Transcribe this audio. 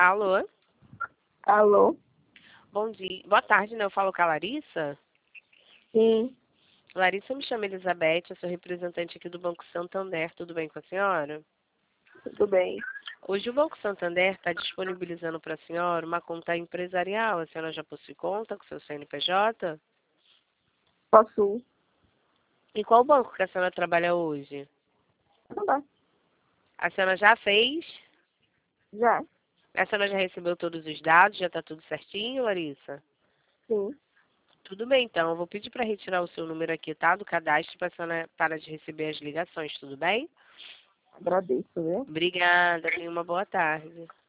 Alô? Alô? Bom dia. Boa tarde, né? Eu falo com a Larissa. Sim, Larissa, eu me chamo Elizabeth, eu sou representante aqui do Banco Santander. Tudo bem com a senhora? tudo bem. Hoje o Banco Santander está disponibilizando para a senhora uma conta empresarial. A senhora já possui conta com seu CNPJ? Posso? E qual banco que a senhora trabalha hoje? Tudo bem. A senhora já fez? Já? A senhora já recebeu todos os dados? Já está tudo certinho, Larissa? Sim. Tudo bem, então. Eu vou pedir para retirar o seu número aqui, tá? Do cadastro para a senhora parar de receber as ligações, tudo bem? Agradeço, viu? Obrigada. Tenha uma boa tarde.